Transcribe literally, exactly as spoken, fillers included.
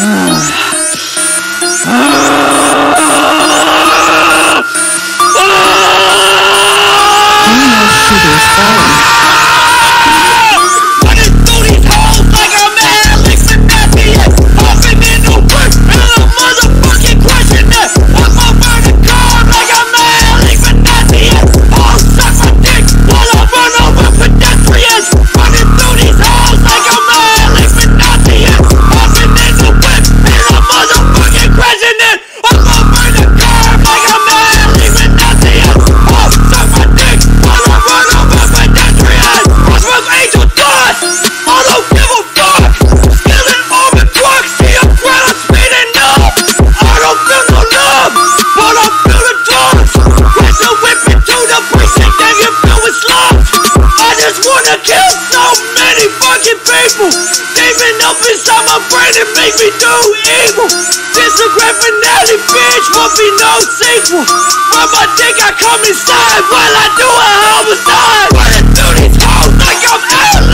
Demon up inside my brain and make me do evil. This a grand finale, bitch, won't be no sequel. Rub my dick, I come inside while I do a homicide. Running through these hoes like I'm out.